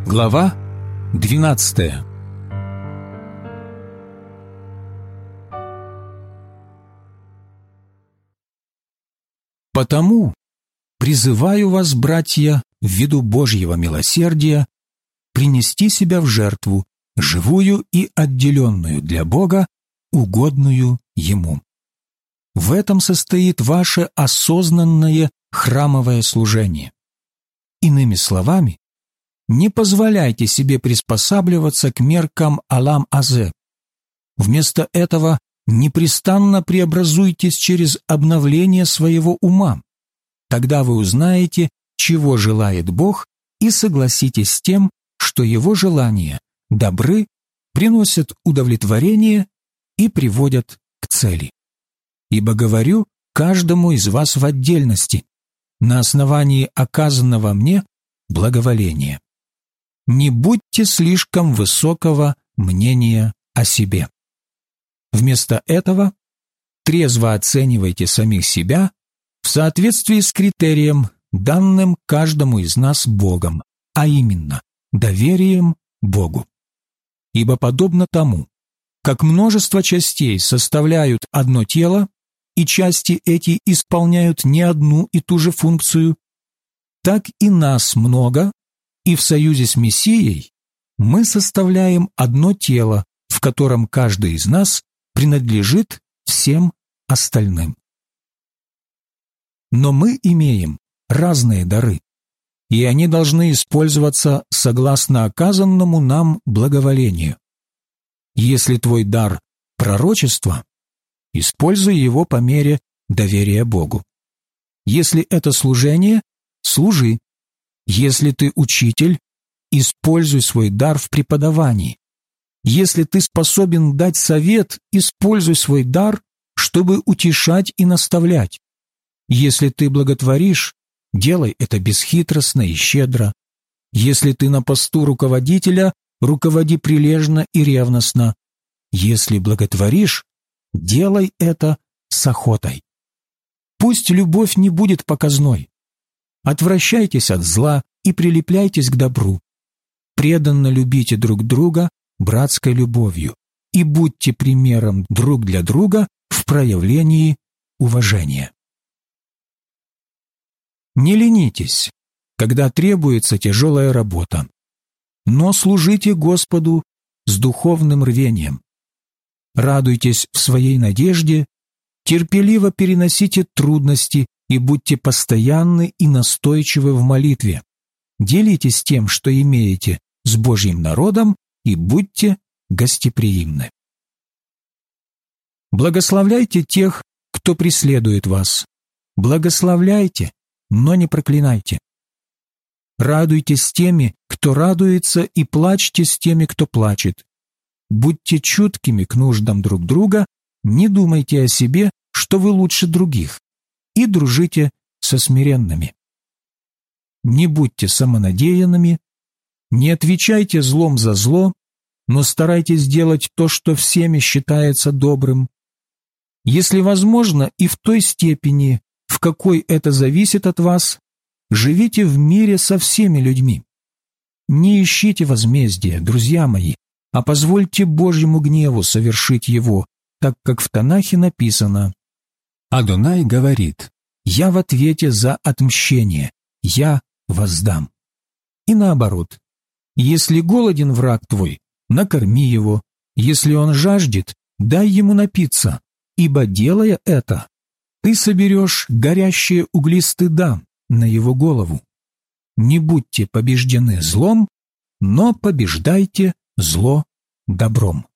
Глава 12. Потому призываю вас, братья, ввиду Божьего милосердия, принести себя в жертву, живую и отделенную для Бога, угодную Ему. В этом состоит ваше осознанное храмовое служение. Иными словами, не позволяйте себе приспосабливаться к меркам Алам-Азе. Вместо этого непрестанно преобразуйтесь через обновление своего ума. Тогда вы узнаете, чего желает Бог, и согласитесь с тем, что Его желания добры, приносят удовлетворение и приводят к цели. Ибо говорю каждому из вас в отдельности, на основании оказанного мне благоволения. Не будьте слишком высокого мнения о себе. Вместо этого трезво оценивайте самих себя в соответствии с критерием, данным каждому из нас Богом, а именно доверием Богу. Ибо подобно тому, как множество частей составляют одно тело, и части эти исполняют не одну и ту же функцию, так и нас много, и в союзе с Мессией мы составляем одно тело, в котором каждый из нас принадлежит всем остальным. Но мы имеем разные дары, и они должны использоваться согласно оказанному нам благоволению. Если твой дар – пророчество, используй его по мере доверия Богу. Если это служение – служи. Если ты учитель, используй свой дар в преподавании. Если ты способен дать совет, используй свой дар, чтобы утешать и наставлять. Если ты благотворишь, делай это бесхитростно и щедро. Если ты на посту руководителя, руководи прилежно и ревностно. Если благотворишь, делай это с охотой. Пусть любовь не будет показной. Отвращайтесь от зла и прилепляйтесь к добру. Преданно любите друг друга братской любовью и будьте примером друг для друга в проявлении уважения. Не ленитесь, когда требуется тяжелая работа, но служите Господу с духовным рвением. Радуйтесь в своей надежде, терпеливо переносите трудности и будьте постоянны и настойчивы в молитве. Делитесь тем, что имеете, с Божьим народом и будьте гостеприимны. Благословляйте тех, кто преследует вас. Благословляйте, но не проклинайте. Радуйтесь с теми, кто радуется, и плачьте с теми, кто плачет. Будьте чуткими к нуждам друг друга, не думайте о себе, что вы лучше других, и дружите со смиренными. Не будьте самонадеянными, не отвечайте злом за зло, но старайтесь делать то, что всеми считается добрым. Если возможно, и в той степени, в какой это зависит от вас, живите в мире со всеми людьми. Не ищите возмездия, друзья мои, а позвольте Божьему гневу совершить его, так как в Танахе написано: Адонай говорит: «Я в ответе за отмщение, я воздам». И наоборот, если голоден враг твой, накорми его, если он жаждет, дай ему напиться, ибо, делая это, ты соберешь горящие угли стыда на его голову. Не будьте побеждены злом, но побеждайте зло добром.